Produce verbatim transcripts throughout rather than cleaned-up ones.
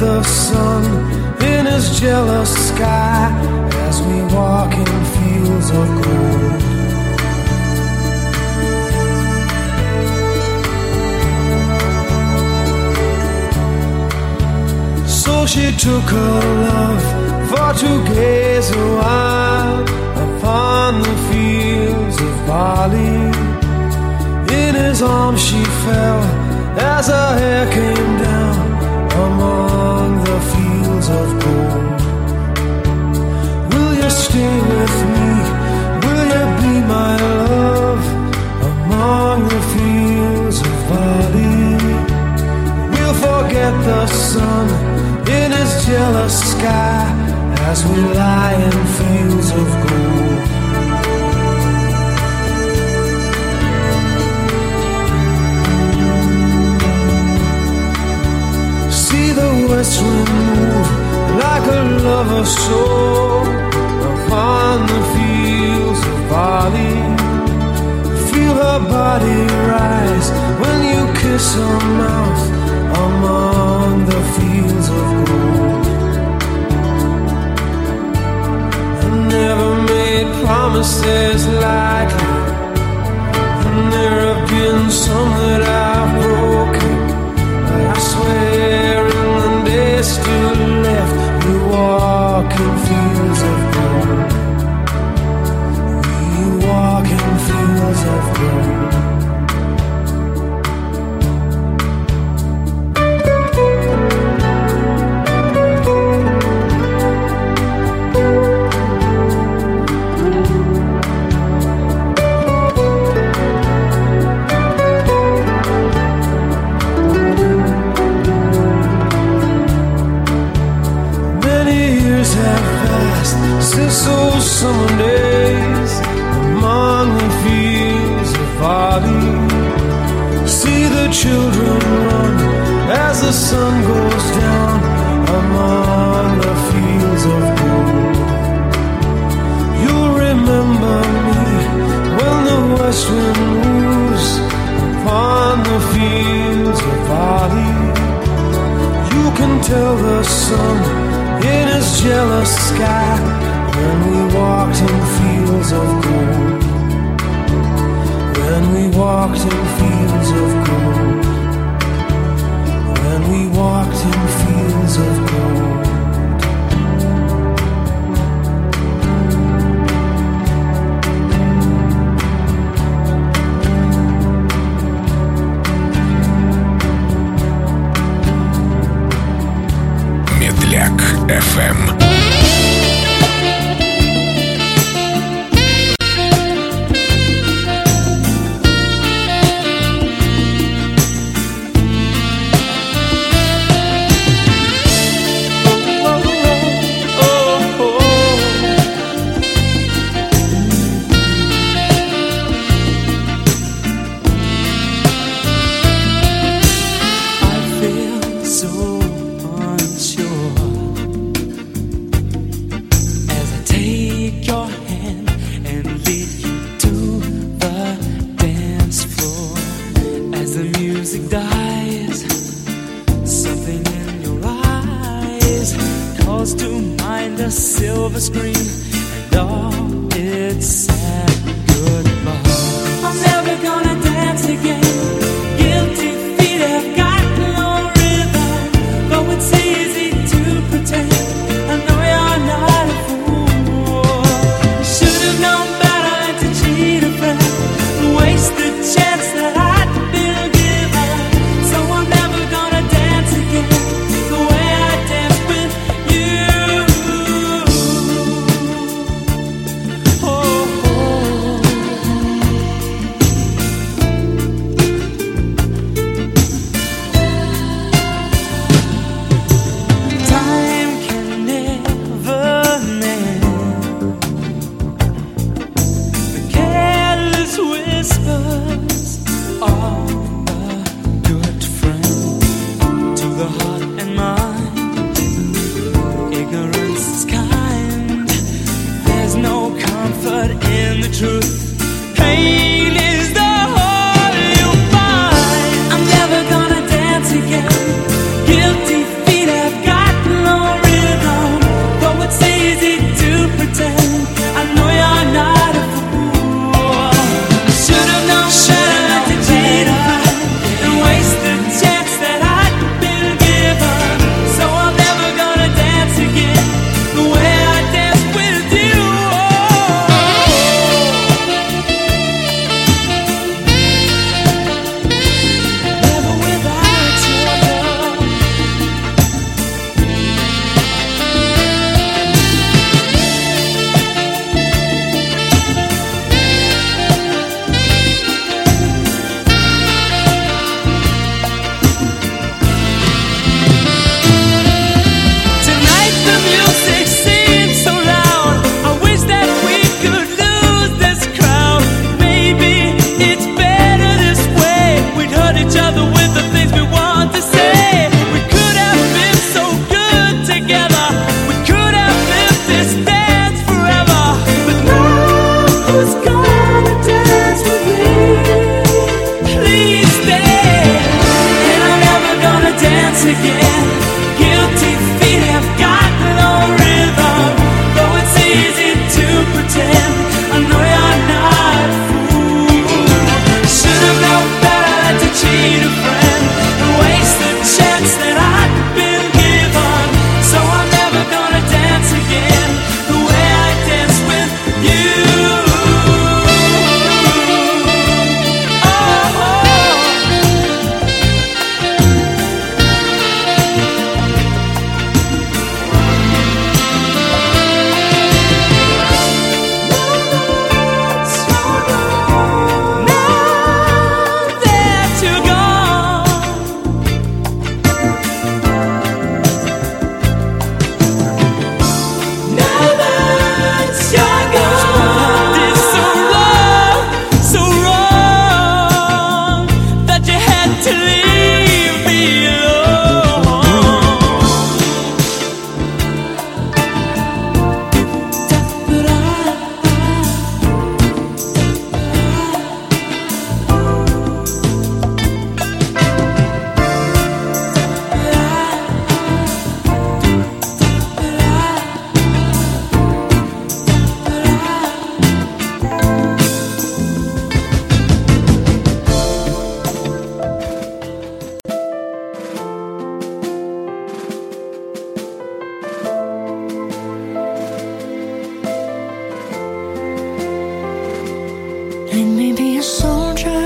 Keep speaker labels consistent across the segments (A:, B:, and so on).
A: the sun in his jealous sky as we walk in fields of gold. So she took her love for to gaze a while upon the fields of barley. In his arms she fell as her hair came down among the fields of gold. Will you stay with me? Will you be my love among the fields of barley? We'll forget the sun in his jealous sky as we lie in fields of gold. See the west wind move like a lover's soul upon the fields of barley. Feel her body rise when you kiss her mouth among the fields of gold. I never made promises lightly, and there have been some that I've broken, but I swear in the days still left we walk in fields of gold. We walk in fields of gold. Since those summer days among the fields of barley, see the children run as the sun goes down among the fields of gold. You'll remember me when the west wind moves upon the fields of barley. You can tell the sun in his jealous sky when we walked in fields of gold. When we walked in fields of gold. When we walked in fields of gold.
B: Медляк эф эм.
C: Guilty feet have got Let me be a soldier.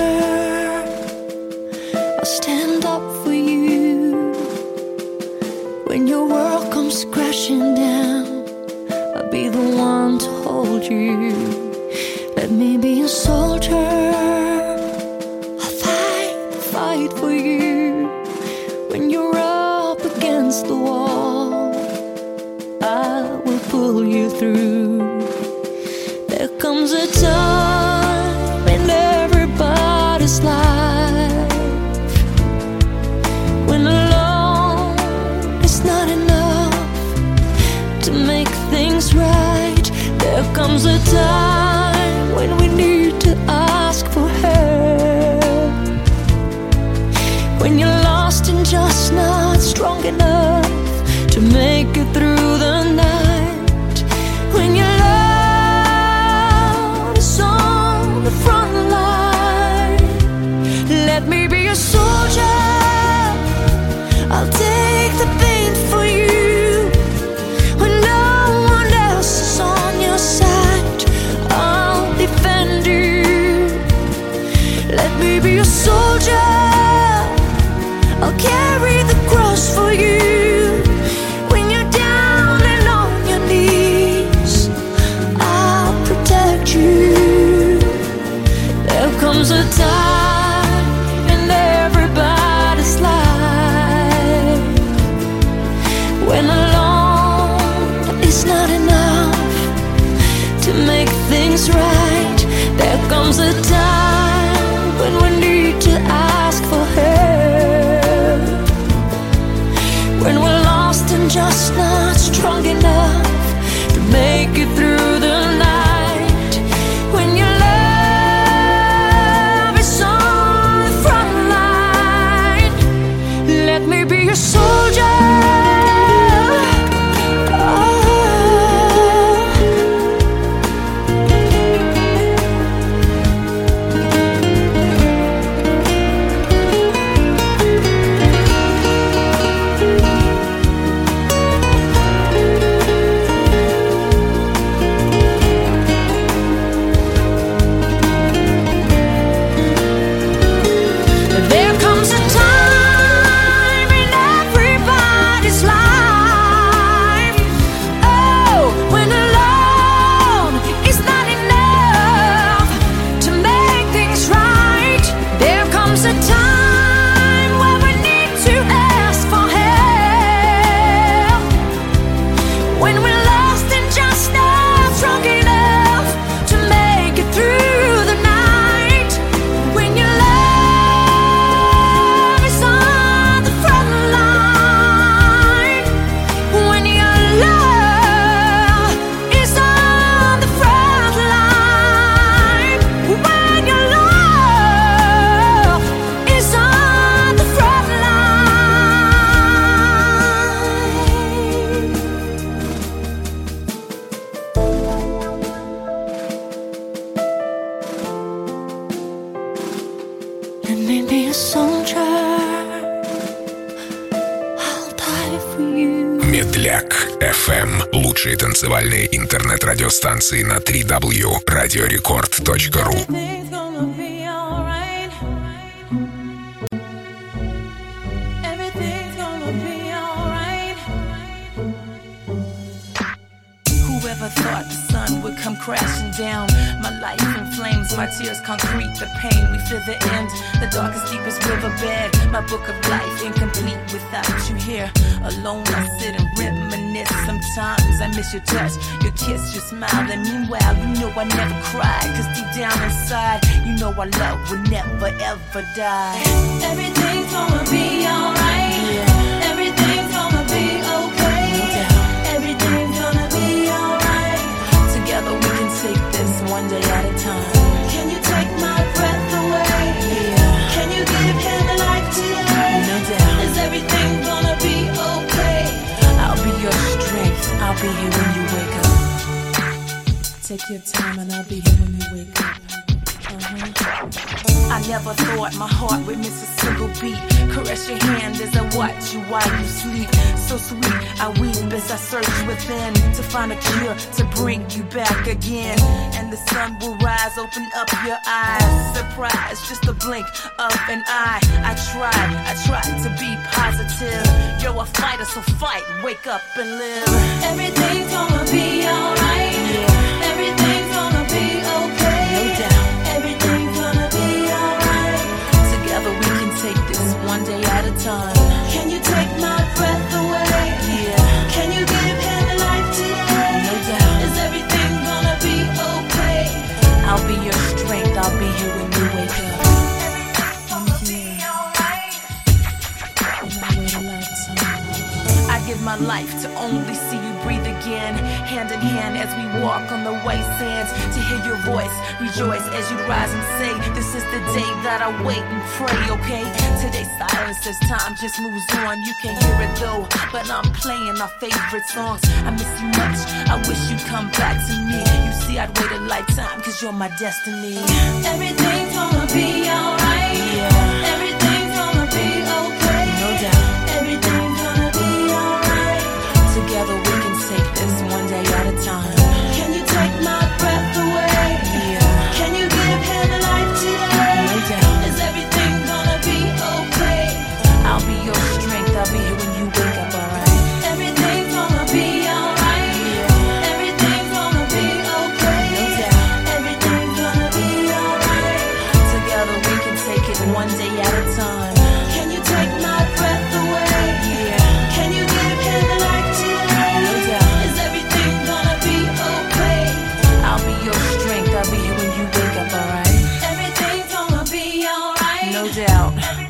C: I'll stand up for you. When your world comes crashing down, I'll be the one to hold you. Let me be a soldier. I'll fight, fight for you. When you're up against the wall, I will pull you through. There comes a time in everybody's life when alone is not enough to make things right. There comes a time when we need to ask for help. When you're lost and just not strong enough to make it through the night. When your love is on the front line. Let me be a soldier. I'll take the pain for you. When no one else is on your side, I'll defend you. Let me be a soldier. I'll carry the cross for you. When you're down and on your knees, I'll protect you. There comes a time in everybody's life when alone is not enough to make things right. There comes a time when we need to ask for help. When we're lost and just not strong enough to make it through the night. When your love is on the front line. Let me be your soldier.
B: Медляк эф эм. Лучшие танцевальные интернет-радиостанции на дабл ю дабл ю дабл ю точка радиорекорд точка ру.
D: Crashing down, my life in flames, my tears concrete, the pain, we feel the end, the darkest, deepest riverbed, my book of life incomplete without you here, alone I sit and reminisce, sometimes I miss your touch, your kiss, your smile, and meanwhile, you know I never cry, cause deep down inside, you know our love will never ever die. Everything's gonna be alright, yeah. Everything's gonna be okay, yeah. Everything's gonna be alright, together we can take this one day at a time. Can you take my breath away? Yeah. Can you give him a life today? No doubt. Is everything gonna be okay? I'll be your strength. I'll be here when you wake up. Take your time and I'll be here when you wake up. I never thought my heart would miss a single beat. Caress your hand as I watch you while you sleep. So sweet, I weep as I search within to find a cure to bring you back again. And the sun will rise, open up your eyes. Surprise, just a blink of an eye. I tried, I tried to be positive. You're a fighter, so fight, wake up and live.
C: Everything's gonna be alright.
D: Yeah.
C: Everything's gonna be okay.
D: No doubt.
C: Everything's gonna be alright.
D: Together we can take this one day at a time.
C: Can you take my breath away?
D: Yeah.
C: Can you give him life today?
D: No doubt.
C: Is everything gonna be okay?
D: I'll be your strength, I'll be here when you wake up.
C: Everything's gonna be alright.
D: I give my life to only see you breathe again. Hand in hand as we walk on the white sands. To hear your voice, rejoice as you rise and say, this is the day that I wait and pray, okay? Today's silence as time just moves on. You can hear it though, but I'm playing our favorite songs. I miss you much, I wish you'd come back to me. You see I'd wait a lifetime, cause you're my destiny.
C: Everything's gonna be alright.
D: Yeah.
C: Everything's gonna be okay.
D: No doubt.
C: Everything's gonna be alright.
D: Together we can take this one day at a time.
C: Can you take my breath away?
D: Yeah.
C: Can you give him life today?
D: No doubt.
C: Is everything gonna be okay?
D: I'll be your strength, I'll be here when you wake up, alright?
C: Everything's gonna be alright.
D: Yeah.
C: Everything's gonna be okay.
D: No doubt.
C: Everything's gonna be alright.
D: Together we can take it one day at a time.
C: Can you take my breath away?
D: Yeah.
C: Can you give him life today?
D: No doubt.
C: Is everything gonna be okay?
D: I'll be your strength, I'll be here when you wake up, alright?
C: Everything's gonna be alright.
D: No doubt.